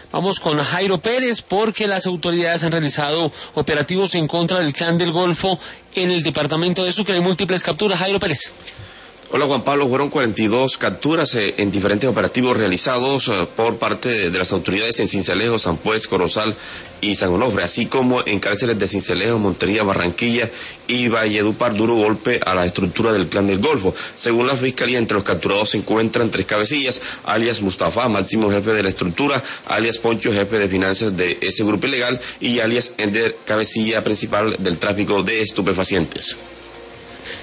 Vamos con Jairo Pérez porque las autoridades han realizado operativos en contra del Clan del Golfo en el departamento de Sucre. Hay múltiples capturas. Jairo Pérez. Hola Juan Pablo, fueron 42 capturas en diferentes operativos realizados por parte de las autoridades en Sincelejo, San Pues, Corozal y San Onofre, así como en cárceles de Sincelejo, Montería, Barranquilla y Valledupar, duro golpe a la estructura del Clan del Golfo. Según la Fiscalía, entre los capturados se encuentran 3 cabecillas, alias Mustafa, máximo jefe de la estructura, alias Poncho, jefe de finanzas de ese grupo ilegal, y alias Ender, cabecilla principal del tráfico de estupefacientes.